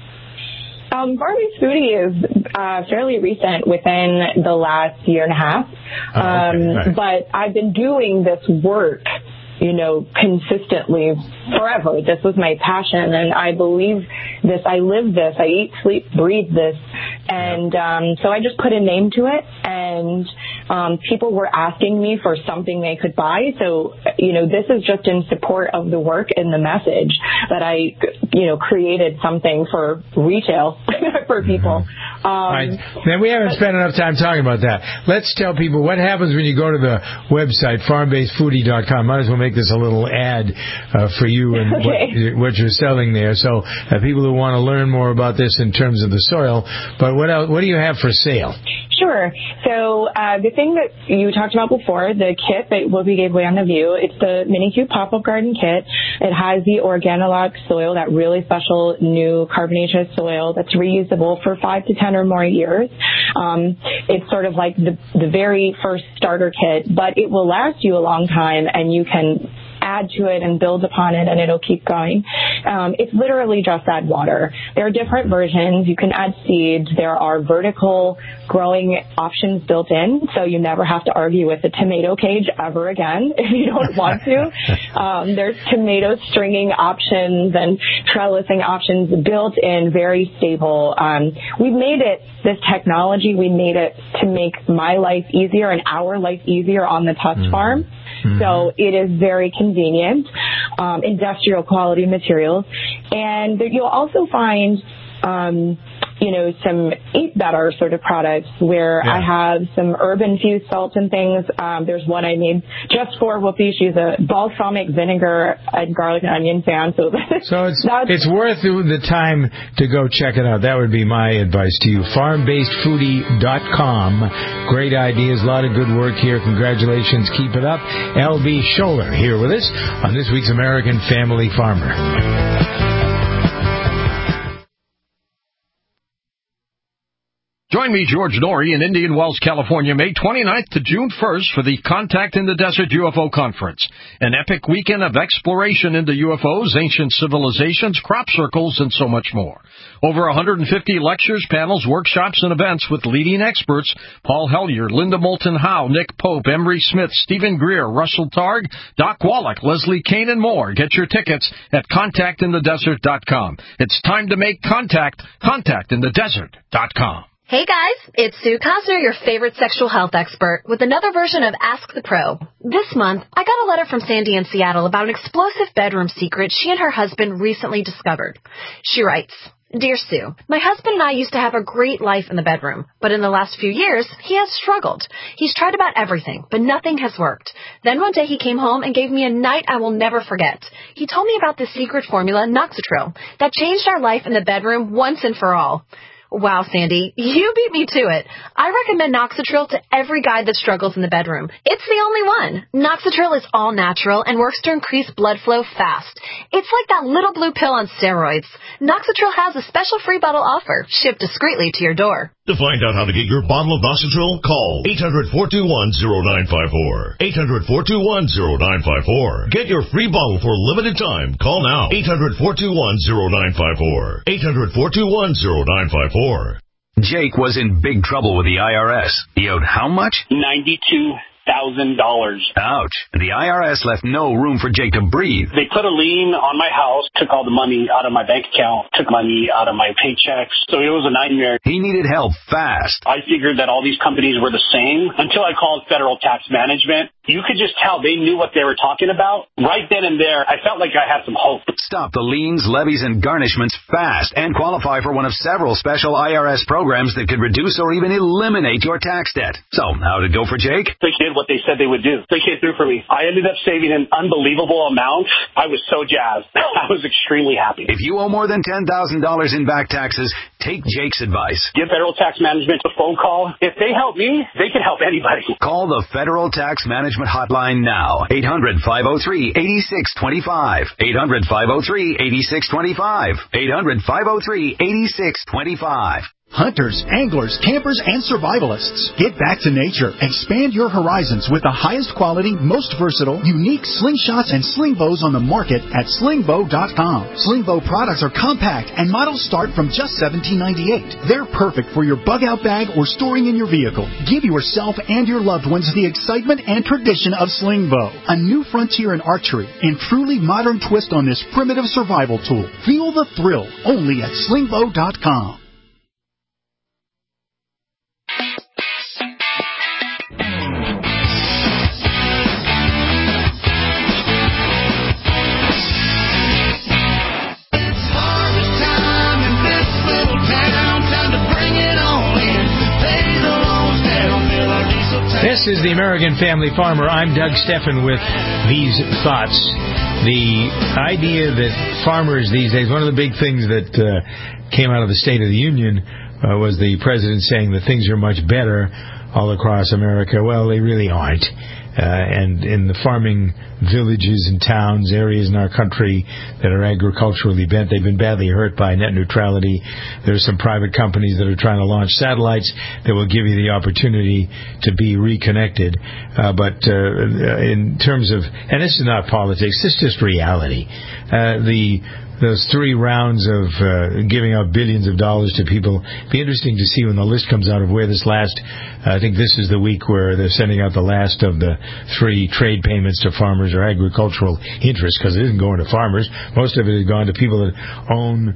Um, Farm-Based Foodie is uh, fairly recent, within the last year and a half. Oh, okay. um, Right. But I've been doing this work, you know, consistently forever. This was my passion, and I believe this. I live this. I eat, sleep, breathe this. And um, so I just put a name to it, and um, people were asking me for something they could buy. So, you know, this is just in support of the work and the message that I, you know, created something for retail for people. Um, All right. Now, we haven't spent enough time talking about that. Let's tell people what happens when you go to the website, farm based foodie dot com. Might as well make this a little ad uh, for you and Okay. what, what you're selling there. So uh, people who want to learn more about this in terms of the soil. But what else, what do you have for sale? Sure. So uh, the thing that you talked about before, the kit that Whoopi gave away on the View, it's the Minicube Pop-Up Garden Kit. It has the Organolog soil, that really special new carbonaceous soil that's reusable for five to ten or more years. Um, it's sort of like the, the very first starter kit, but it will last you a long time, and you can add to it and build upon it, and it'll keep going. Um, it's literally just add water. There are different versions. You can add seeds. There are vertical growing options built in, so you never have to argue with a tomato cage ever again if you don't want to. Um, there's tomato stringing options and trellising options built in, very stable. Um, we made it, this technology, we made it to make my life easier and our life easier on the Tusk mm-hmm. farm. Mm-hmm. So it is very convenient, um, industrial quality materials. And you'll also find um, you know, some Eat Better sort of products where Yeah. I have some herb-infused salts and things. Um, there's one I made just for Whoopi. She's a balsamic vinegar and garlic and onion fan. So, so it's, it's worth the time to go check it out. That would be my advice to you. farm based foodie dot com. Great ideas. A lot of good work here. Congratulations. Keep it up. L B Scholler here with us on this week's American Family Farmer. Join me, George Norrie, in Indian Wells, California, May twenty-ninth to June first for the Contact in the Desert U F O Conference, an epic weekend of exploration into U F Os, ancient civilizations, crop circles, and so much more. Over one hundred fifty lectures, panels, workshops, and events with leading experts: Paul Hellyer, Linda Moulton Howe, Nick Pope, Emery Smith, Stephen Greer, Russell Targ, Doc Wallach, Leslie Kane, and more. Get your tickets at contact in the desert dot com. It's time to make contact. contact in the desert dot com. Hey guys, it's Sue Cosner, your favorite sexual health expert, with another version of Ask the Pro. This month, I got a letter from Sandy in Seattle about an explosive bedroom secret she and her husband recently discovered. She writes, Dear Sue, my husband and I used to have a great life in the bedroom, but in the last few years, he has struggled. He's tried about everything, but nothing has worked. Then one day he came home and gave me a night I will never forget. He told me about the secret formula, Noxatril, that changed our life in the bedroom once and for all. Wow, Sandy, you beat me to it. I recommend Noxatril to every guy that struggles in the bedroom. It's the only one. Noxatril is all natural and works to increase blood flow fast. It's like that little blue pill on steroids. Noxatril has a special free bottle offer, shipped discreetly to your door. To find out how to get your bottle of Noxatril, call eight hundred, four two one, zero nine five four. eight hundred, four two one, zero nine five four. Get your free bottle for a limited time. Call now. eight hundred, four two one, zero nine five four. eight hundred, four two one, zero nine five four. Jake was in big trouble with the I R S. He owed how much? ninety-two thousand dollars. Ouch. The I R S left no room for Jake to breathe. They put a lien on my house, took all the money out of my bank account, took money out of my paychecks. So it was a nightmare. He needed help fast. I figured that all these companies were the same until I called Federal Tax Management. You could just tell they knew what they were talking about. Right then and there, I felt like I had some hope. Stop the liens, levies, and garnishments fast and qualify for one of several special I R S programs that could reduce or even eliminate your tax debt. So, how'd it go for Jake? They did what they said they would do. They came through for me. I ended up saving an unbelievable amount. I was so jazzed. I was extremely happy. If you owe more than ten thousand dollars in back taxes, take Jake's advice. Give Federal Tax Management a phone call. If they help me, they can help anybody. Call the Federal Tax Management Hotline now. eight hundred, five oh three, eight six two five. eight hundred, five oh three, eight six two five. eight hundred, five oh three, eight six two five. Hunters, anglers, campers, and survivalists. Get back to nature. Expand your horizons with the highest quality, most versatile, unique slingshots and sling bows on the market at sling bow dot com. Sling bow products are compact and models start from just seventeen ninety-eight. They're perfect for your bug out bag or storing in your vehicle. Give yourself and your loved ones the excitement and tradition of sling bow, a new frontier in archery and truly modern twist on this primitive survival tool. Feel the thrill only at sling bow dot com. This is the American Family Farmer. I'm Doug Steffen with these thoughts. The idea that farmers these days, one of the big things that uh, came out of the State of the Union uh, was the president saying that things are much better all across America. Well, they really aren't. Uh, and in the farming villages and towns, areas in our country that are agriculturally bent, they've been badly hurt by net neutrality. There's some private companies that are trying to launch satellites that will give you the opportunity to be reconnected. Uh, but uh, in terms of, and this is not politics, this is just reality. Uh, the Those three rounds of uh, giving out billions of dollars to people. It'd be interesting to see when the list comes out of where this last, uh, I think this is the week where they're sending out the last of the three trade payments to farmers or agricultural interests, because it isn't going to farmers. Most of it has gone to people that own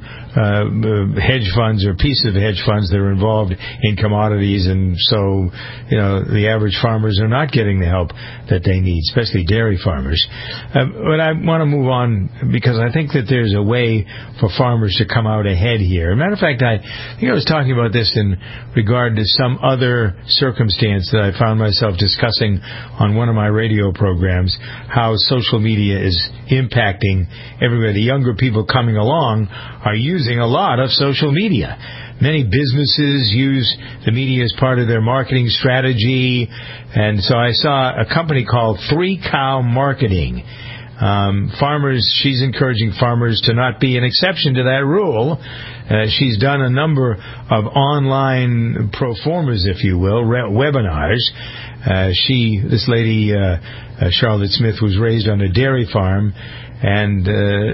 uh, hedge funds or pieces of hedge funds that are involved in commodities, and so you know the average farmers are not getting the help that they need, especially dairy farmers. Uh, but I want to move on because I think that there's a way for farmers to come out ahead here. As a matter of fact, I think I was talking about this in regard to some other circumstance that I found myself discussing on one of my radio programs, how social media is impacting everybody. The younger people coming along are using a lot of social media. Many businesses use the media as part of their marketing strategy, and so I saw a company called Three Cow Marketing. Um, farmers, she's encouraging farmers to not be an exception to that rule. Uh, she's done a number of online pro formas, if you will, re- webinars. Uh, she, this lady, uh, uh, Charlotte Smith, was raised on a dairy farm, and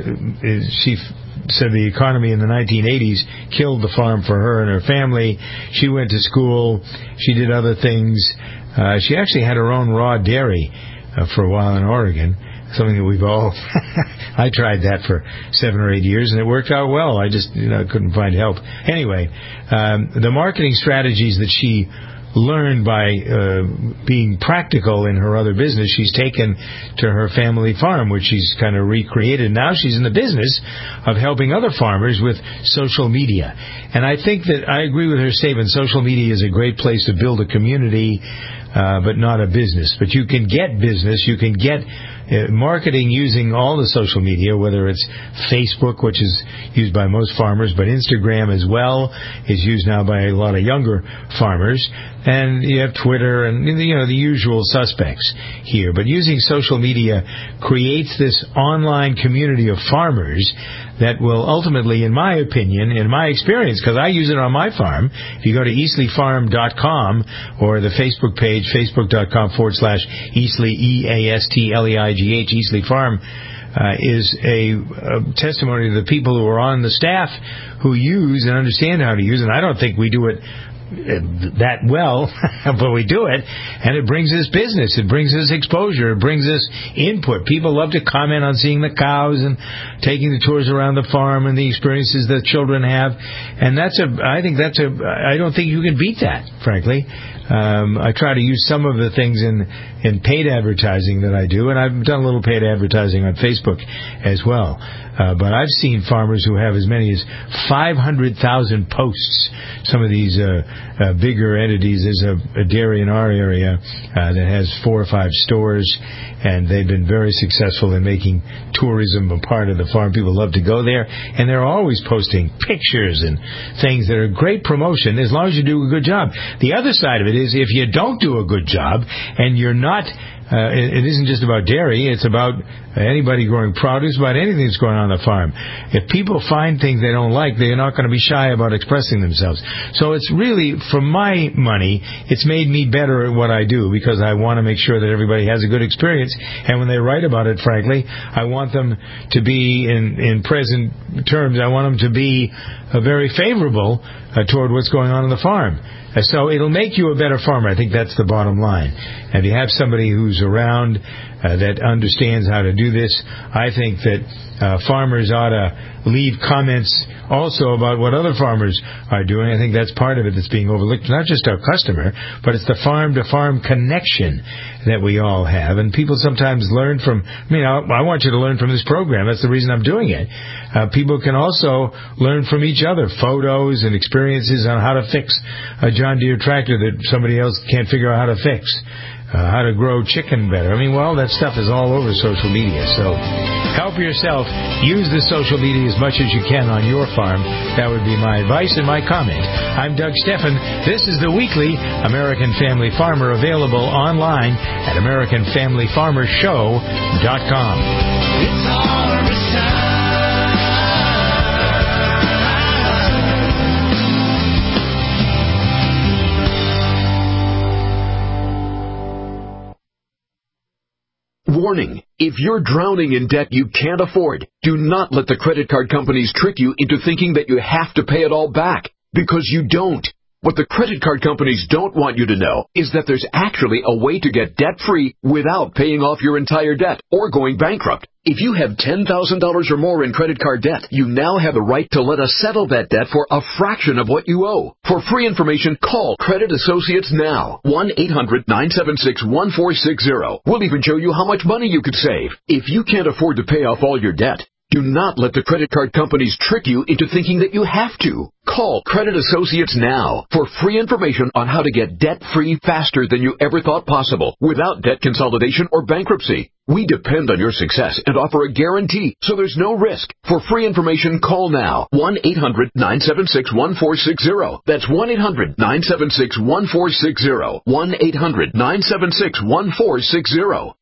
uh, she said the economy in the nineteen eighties killed the farm for her and her family. She went to school. She did other things. Uh, she actually had her own raw dairy uh, for a while in Oregon. Something that we've all, I tried that for seven or eight years, and it worked out well. I just, you know, couldn't find help. Anyway, um, the marketing strategies that she learned by uh, being practical in her other business, she's taken to her family farm, which she's kind of recreated. Now she's in the business of helping other farmers with social media. And I think that I agree with her statement. Social media is a great place to build a community, uh, but not a business. But you can get business, you can get Uh, marketing using all the social media, whether it's Facebook, which is used by most farmers, but Instagram as well is used now by a lot of younger farmers, and you have Twitter and, you know, the usual suspects here. But using social media creates this online community of farmers that will ultimately, in my opinion, in my experience, because I use it on my farm, if you go to easley farm dot com or the Facebook page, facebook.com forward slash Easley, E A S T L E I G H, Easley Farm, uh, is a, a testimony to the people who are on the staff who use and understand how to use it. And I don't think we do it that well, but we do it, and it brings us business, it brings us exposure, it brings us input. People love to comment on seeing the cows and taking the tours around the farm and the experiences that children have, and that's a, I think that's a, I don't think you can beat that, frankly. Um, I try to use some of the things in, in paid advertising that I do, and I've done a little paid advertising on Facebook as well. Uh, but I've seen farmers who have as many as five hundred thousand posts. Some of these uh, uh, bigger entities, there's a, a dairy in our area uh, that has four or five stores, and they've been very successful in making tourism a part of the farm. People love to go there, and they're always posting pictures and things that are great promotion as long as you do a good job. The other side of it is if you don't do a good job and you're not Uh, it, it isn't just about dairy. It's about anybody growing produce, about anything that's going on on the farm. If people find things they don't like, they're not going to be shy about expressing themselves. So it's really, for my money, it's made me better at what I do because I want to make sure that everybody has a good experience. And when they write about it, frankly, I want them to be, in, in present terms, I want them to be uh, very favorable uh, toward what's going on on the farm. Uh, so it'll make you a better farmer. I think that's the bottom line. And if you have somebody who's around uh, that understands how to do this, I think that uh, farmers ought to leave comments also about what other farmers are doing. I think that's part of it that's being overlooked. Not just our customer, but it's the farm-to-farm connection that we all have. And people sometimes learn from, I mean, I, I want you to learn from this program. That's the reason I'm doing it. Uh, people can also learn from each other, photos and experiences on how to fix a John Deere tractor that somebody else can't figure out how to fix. Uh, how to grow chicken better. I mean, well, that stuff is all over social media. So help yourself. Use the social media as much as you can on your farm. That would be my advice and my comment. I'm Doug Steffen. This is the weekly American Family Farmer, available online at american family farmer show dot com. It's harvest time. Warning, if you're drowning in debt you can't afford, do not let the credit card companies trick you into thinking that you have to pay it all back, because you don't. What the credit card companies don't want you to know is that there's actually a way to get debt-free without paying off your entire debt or going bankrupt. If you have ten thousand dollars or more in credit card debt, you now have the right to let us settle that debt for a fraction of what you owe. For free information, call Credit Associates now. one eight hundred nine seven six one four six zero. We'll even show you how much money you could save. If you can't afford to pay off all your debt, do not let the credit card companies trick you into thinking that you have to. Call Credit Associates now for free information on how to get debt-free faster than you ever thought possible without debt consolidation or bankruptcy. We depend on your success and offer a guarantee, so there's no risk. For free information, call now. one eight hundred nine seven six one four six zero. That's one eight hundred nine seven six one four six zero. one eight hundred nine seven six one four six zero.